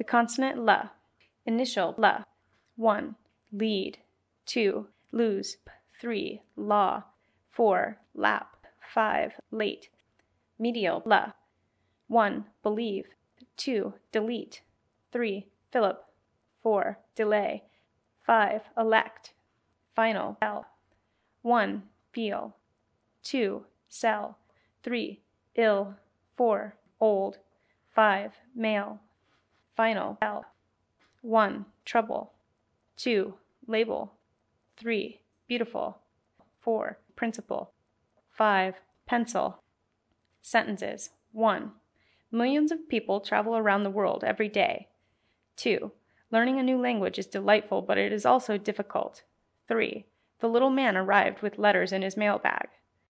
The consonant L. Initial L. 1. Lead. 2. Lose. 3. Law. 4. Lap. 5. Late. Medial L. 1. Believe. 2. Delete. 3. Philip. 4. Delay. 5. Elect. Final L. 1. Feel. 2. Sell. 3. Ill. 4. Old. 5. Male. Final L. 1. Trouble. 2. Label. 3. Beautiful. 4. Principle. 5. Pencil. Sentences. 1. Millions of people travel around the world every day. 2. Learning a new language is delightful, but it is also difficult. 3. The little man arrived with letters in his mailbag.